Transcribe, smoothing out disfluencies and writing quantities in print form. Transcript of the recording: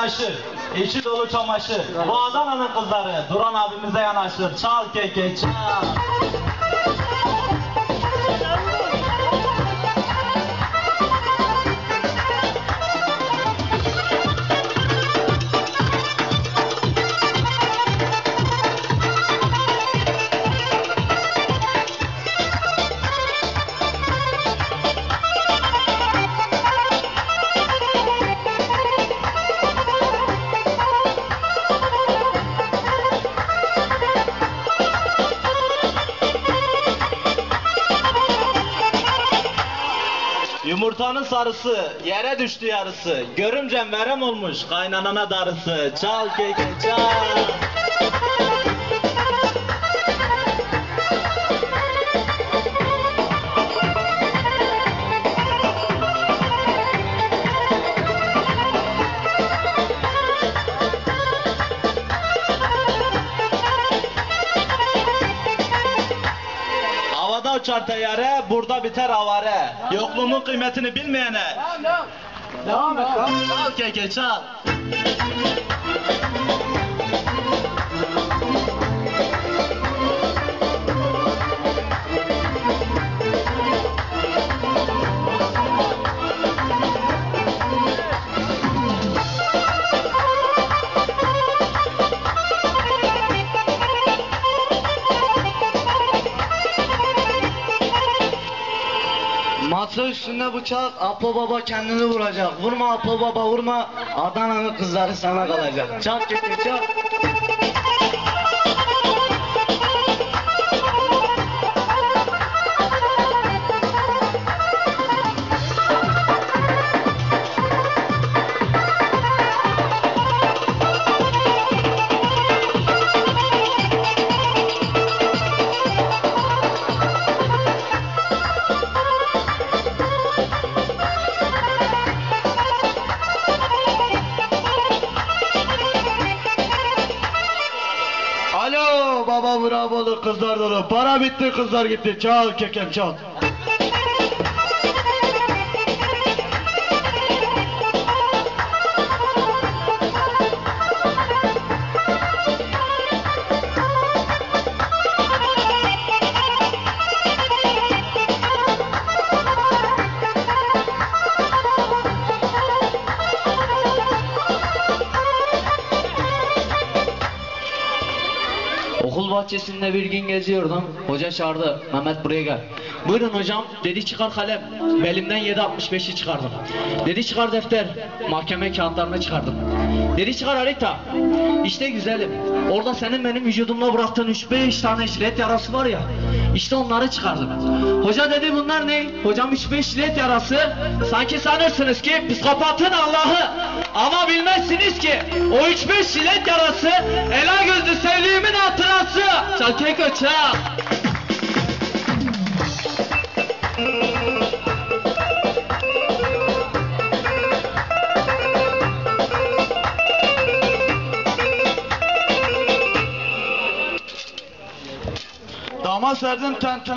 yanaşır. İçi dolu çamaşır. Bu Adana'nın kızları Duran abimize yanaşır. Çal keke çal. Yumurtanın sarısı, yere düştü yarısı. Görümcem verem olmuş, kaynanana darısı. Çal keke çal. Havada uçar teyyare, burada biter avare. Yokluğumun kıymetini bilmeyene. Devam et. Çal keke çal. Masa üstünde bıçak, Apo Baba kendini vuracak. Vurma Apo Baba vurma, Adana'nın kızları sana kalacak. Çak keke çak. Alo baba bravo'lu kızlar dolu. Para bitti kızlar gitti. Çal kekem çal. Okul bahçesinde bir gün geziyordum. Hoca çağırdı. Mehmet buraya gel. Buyurun hocam. Dedi çıkar kalem. Belimden 7.65'i çıkardım. Dedi çıkar defter. Mahkeme kağıtlarını çıkardım. Dedi çıkar harita. İşte güzelim. Orada senin benim vücudumda bıraktığın 3-5 tane jilet yarası var ya. İşte onları çıkardım. Hoca dedi bunlar ne? Hocam 3-5 jilet yarası. Sanki sanırsınız ki psikopatın Allah'ı. Ama bilmezsiniz ki o 3-5 jilet yarası ela gözlü sevdiğimin hatırası. Çal keke çal. Damat serdim ten ten.